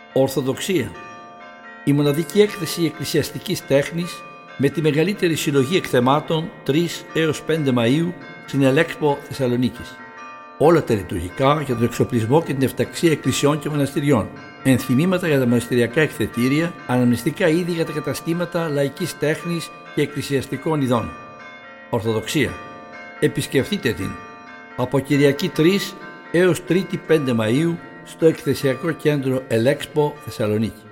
Ορθοδοξία. Η μοναδική έκθεση εκκλησιαστικής τέχνης με τη μεγαλύτερη συλλογή εκθεμάτων 3 έως 5 Μαΐου στην Ελέξπο Θεσσαλονίκης. Όλα τα λειτουργικά για τον εξοπλισμό και την εφταξία εκκλησιών και μοναστηριών. Ενθυμήματα για τα μοναστηριακά εκθετήρια, αναμνηστικά είδη για τα καταστήματα λαϊκής τέχνης και εκκλησιαστικών ειδών. Ορθοδοξία. Επισκεφτείτε την από Κυριακή 3 έως Τρίτη 5 Μαΐου στο Εκθεσιακό Κέντρο Ελέξπο Θεσσαλονίκη.